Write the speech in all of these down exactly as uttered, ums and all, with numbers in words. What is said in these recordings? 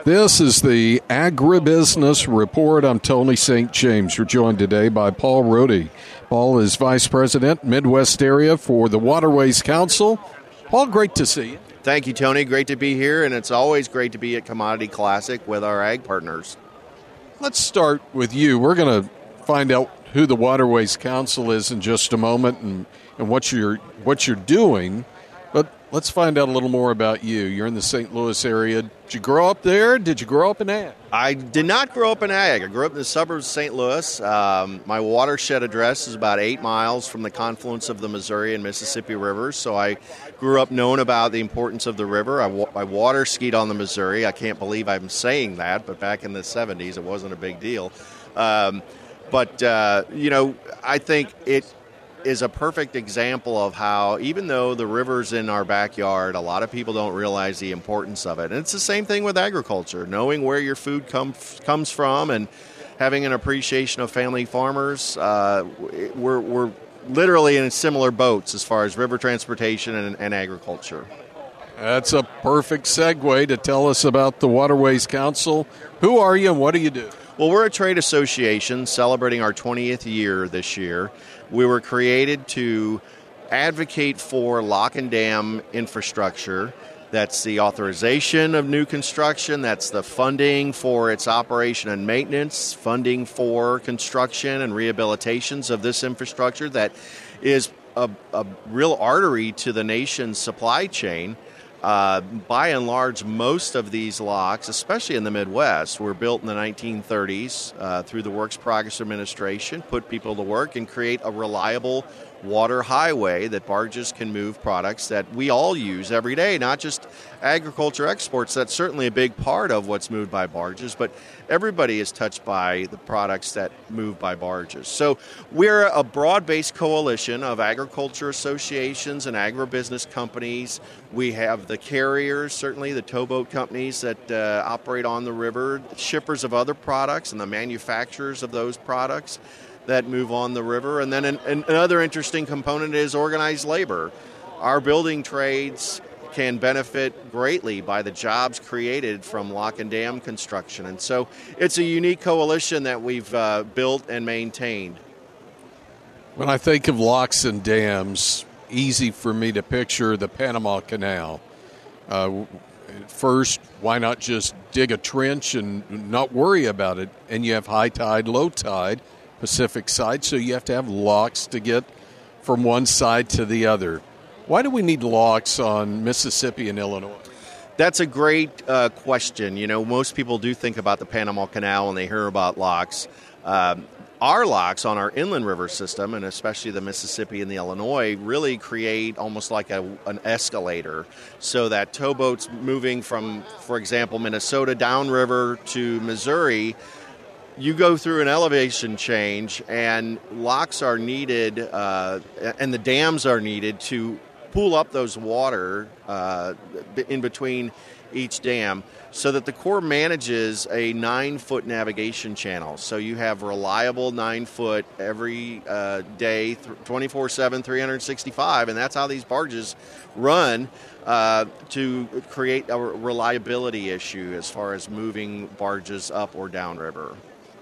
This is the Agribusiness Report. I'm Tony Saint James. We're joined today by Paul Rohde. Paul is Vice President, Midwest area for the Waterways Council. Paul, great to see you. Thank you, Tony. Great to be here, and it's always great to be at Commodity Classic with our ag partners. Let's start with you. We're going to find out who the Waterways Council is in just a moment and, and what you're what you're doing. But let's find out a little more about you. You're in the Saint Louis area. Did you grow up there? Did you grow up in ag? I did not grow up in ag. I grew up in the suburbs of Saint Louis. Um, my watershed address is about eight miles from the confluence of the Missouri and Mississippi rivers. So I grew up knowing about the importance of the river. I, wa- I water skied on the Missouri. I can't believe I'm saying that, but back in the seventies, it wasn't a big deal. Um, but, uh, you know, I think it is a perfect example of how, even though the river's in our backyard, a lot of people don't realize the importance of it. And it's the same thing with agriculture, knowing where your food com- comes from and having an appreciation of family farmers. Uh, we're, we're literally in similar boats as far as river transportation and, and agriculture. That's a perfect segue to tell us about the Waterways Council. Who are you and what do you do? Well, we're a trade association celebrating our twentieth year this year. We were created to advocate for lock and dam infrastructure. That's the authorization of new construction. That's the funding for its operation and maintenance, funding for construction and rehabilitations of this infrastructure that is a, a real artery to the nation's supply chain. Uh, by and large, most of these locks, especially in the Midwest, were built in the nineteen thirties uh, through the Works Progress Administration, put people to work, and create a reliable water highway that barges can move products that we all use every day, not just agriculture exports. That's certainly a big part of what's moved by barges, but everybody is touched by the products that move by barges. So we're a broad-based coalition of agriculture associations and agribusiness companies. We have the carriers, certainly the towboat companies that uh, operate on the river, shippers of other products, and the manufacturers of those products that move on the river. And then an, an, another interesting component is organized labor. Our building trades can benefit greatly by the jobs created from lock and dam construction. And so it's a unique coalition that we've uh, built and maintained. When I think of locks and dams, easy for me to picture the Panama Canal. Uh, first, why not just dig a trench and not worry about it? And you have high tide, low tide, Pacific side, so you have to have locks to get from one side to the other. Why do we need locks on Mississippi and Illinois? That's a great uh, question. You know, most people do think about the Panama Canal when they hear about locks. Um, our locks on our inland river system, and especially the Mississippi and the Illinois, really create almost like a, an escalator, so that towboats moving from, for example, Minnesota downriver to Missouri, you go through an elevation change, and locks are needed, uh, and the dams are needed to pool up those water uh, in between each dam so that the Corps manages a nine-foot navigation channel. So you have reliable nine-foot every uh, day, twenty-four seven, three hundred sixty-five, and that's how these barges run uh, to create a reliability issue as far as moving barges up or downriver.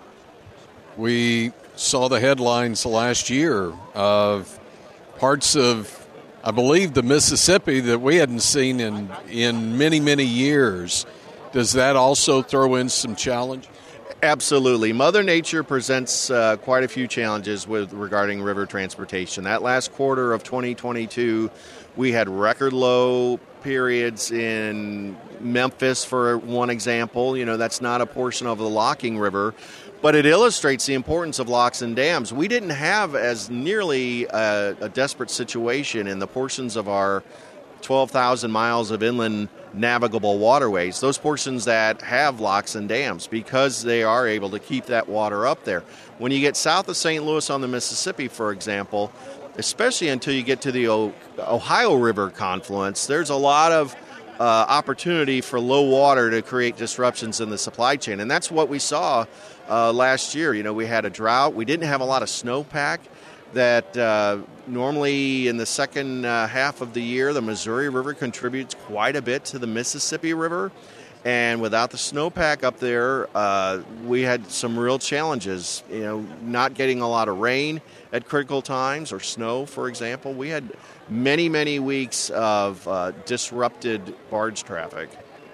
We saw the headlines last year of parts of, I believe, the Mississippi that we hadn't seen in, in many, many years. Does that also throw in some challenge? Absolutely. Mother Nature presents uh, quite a few challenges with regarding river transportation. That last quarter of twenty twenty-two, we had record low periods in Memphis, for one example. You know, that's not a portion of the Locking River, but it illustrates the importance of locks and dams. We didn't have as nearly a, a desperate situation in the portions of our twelve thousand miles of inland navigable waterways, those portions that have locks and dams, because they are able to keep that water up there. When you get south of Saint Louis on the Mississippi, for example, especially until you get to the o- Ohio River confluence, there's a lot of uh, opportunity for low water to create disruptions in the supply chain. And that's what we saw uh, last year. You know, we had a drought. We didn't have a lot of snowpack. That uh, normally in the second uh, half of the year, the Missouri River contributes quite a bit to the Mississippi River. And without the snowpack up there, uh, we had some real challenges. You know, not getting a lot of rain at critical times, or snow, for example. We had many, many weeks of uh, disrupted barge traffic.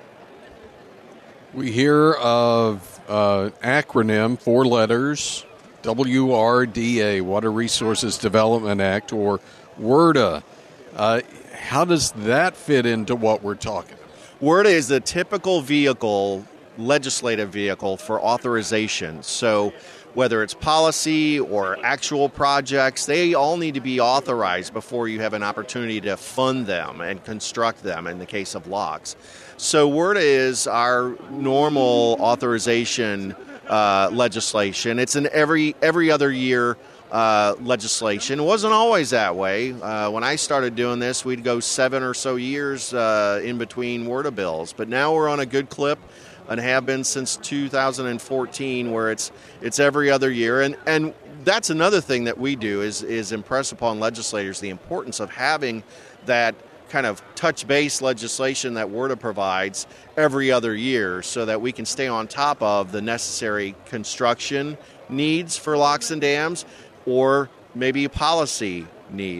We hear of uh, acronym, four letters, W R D A, Water Resources Development Act, or WRDA. Uh, how does that fit into what we're talking about? WRDA is the typical vehicle, legislative vehicle for authorization. So whether it's policy or actual projects, they all need to be authorized before you have an opportunity to fund them and construct them in the case of locks. So WRDA is our normal authorization uh, legislation. It's an every every other year uh, legislation. It wasn't always that way. Uh, when I started doing this, we'd go seven or so years uh, in between WRDA bills. But now we're on a good clip, and have been since two thousand fourteen, where it's it's every other year. And and that's another thing that we do is is impress upon legislators the importance of having that kind of touch-base legislation that WRDA provides every other year, so that we can stay on top of the necessary construction needs for locks and dams, or maybe a policy need.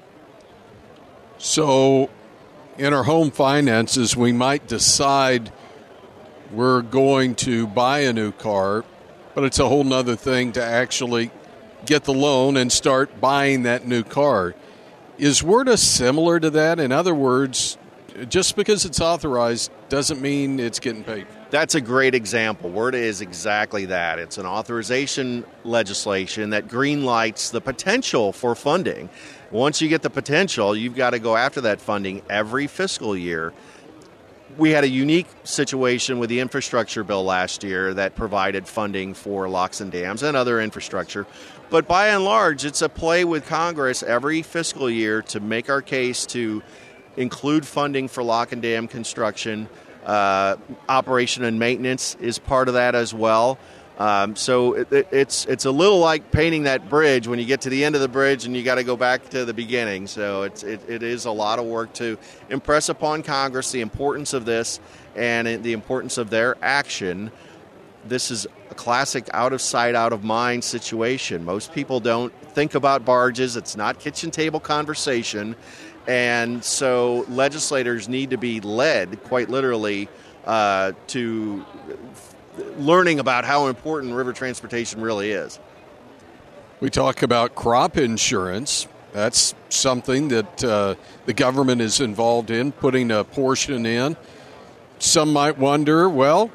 So in our home finances, we might decide we're going to buy a new car, but it's a whole nother thing to actually get the loan and start buying that new car. Is WRDA similar to that? In other words, just because it's authorized doesn't mean it's getting paid. That's a great example. WRDA is exactly that. It's an authorization legislation that greenlights the potential for funding. Once you get the potential, you've got to go after that funding every fiscal year. We had a unique situation with the infrastructure bill last year that provided funding for locks and dams and other infrastructure. But by and large, it's a play with Congress every fiscal year to make our case to include funding for lock and dam construction. Uh, operation and maintenance is part of that as well. Um, so it, it, it's it's a little like painting that bridge when you get to the end of the bridge and you got to go back to the beginning. So it's it, it is a lot of work to impress upon Congress the importance of this and the importance of their action. This is a classic out of sight, out of mind situation. Most people don't think about barges. It's not kitchen table conversation. And so legislators need to be led, quite literally, uh, to learning about how important river transportation really is. We talk about crop insurance. That's something that uh, the government is involved in, putting a portion in. Some might wonder, well,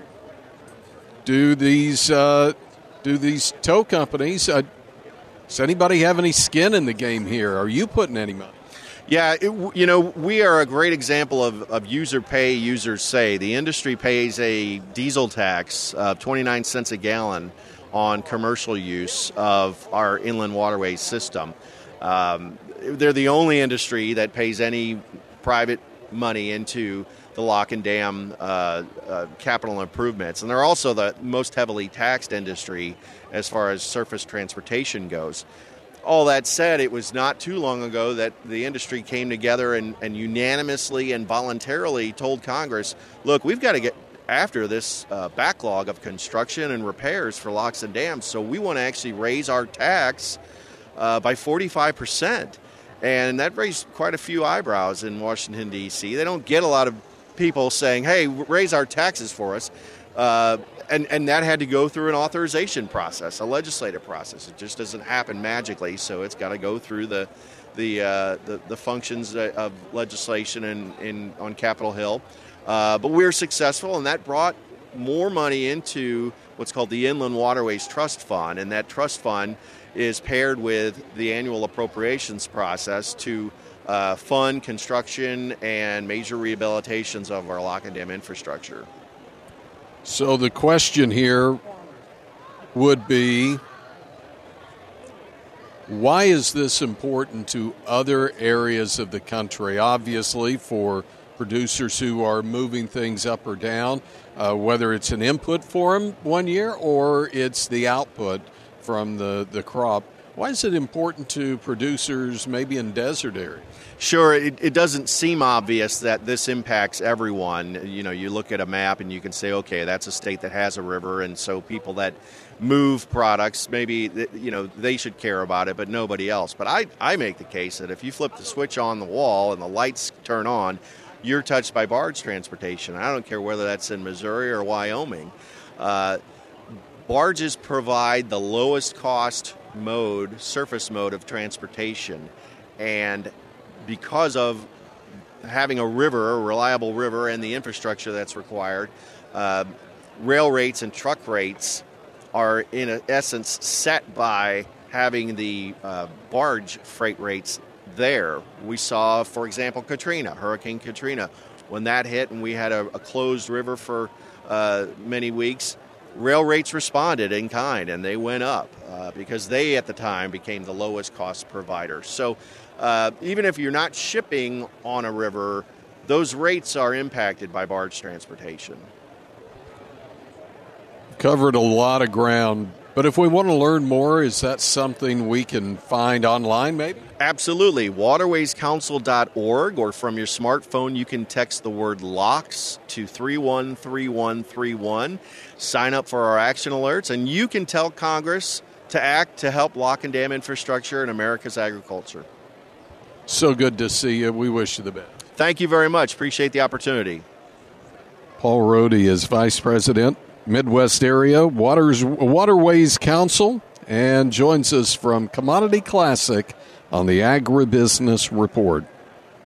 do these uh, do these tow companies, uh, does anybody have any skin in the game here? Are you putting any money? Yeah, it, you know, we are a great example of, of user pay, users say. The industry pays a diesel tax of twenty-nine cents a gallon on commercial use of our inland waterway system. Um, they're the only industry that pays any private money into the lock and dam uh, uh, capital improvements. And they're also the most heavily taxed industry as far as surface transportation goes. All that said, it was not too long ago that the industry came together and, and unanimously and voluntarily told Congress, look, we've got to get after this uh, backlog of construction and repairs for locks and dams, so we want to actually raise our tax uh, by forty-five percent. And that raised quite a few eyebrows in Washington, D C They don't get a lot of people saying, hey, raise our taxes for us. Uh, and, and that had to go through an authorization process, a legislative process. It just doesn't happen magically, so it's got to go through the the uh, the, the functions of legislation in, in on Capitol Hill. Uh, but we were successful, and that brought more money into what's called the Inland Waterways Trust Fund, and that trust fund is paired with the annual appropriations process to uh, fund construction and major rehabilitations of our lock and dam infrastructure. So the question here would be, why is this important to other areas of the country? Obviously, for producers who are moving things up or down, uh, whether it's an input for them one year or it's the output from the, the crop. Why is it important to producers maybe in desert areas? Sure, it, it doesn't seem obvious that this impacts everyone. You know, you look at a map and you can say, okay, that's a state that has a river, and so people that move products, maybe, you know, they should care about it, but nobody else. But I, I make the case that if you flip the switch on the wall and the lights turn on, you're touched by barge transportation. I don't care whether that's in Missouri or Wyoming. Uh, barges provide the lowest cost mode, surface mode of transportation, and because of having a river, a reliable river, and the infrastructure that's required, uh, rail rates and truck rates are in essence set by having the uh, barge freight rates there. We saw, for example, Katrina, Hurricane Katrina. When that hit and we had a, a closed river for uh, many weeks, rail rates responded in kind, and they went up uh, because they, at the time, became the lowest cost provider. So uh, even if you're not shipping on a river, those rates are impacted by barge transportation. Covered a lot of ground, but if we want to learn more, is that something we can find online maybe? Absolutely. waterways council dot org, or from your smartphone, you can text the word LOCKS to three one three one three one. Sign up for our action alerts, and you can tell Congress to act to help lock and dam infrastructure in America's agriculture. So good to see you. We wish you the best. Thank you very much. Appreciate the opportunity. Paul Rohde is Vice President, Midwest Area Waters Waterways Council, and joins us from Commodity Classic on the Agribusiness Report.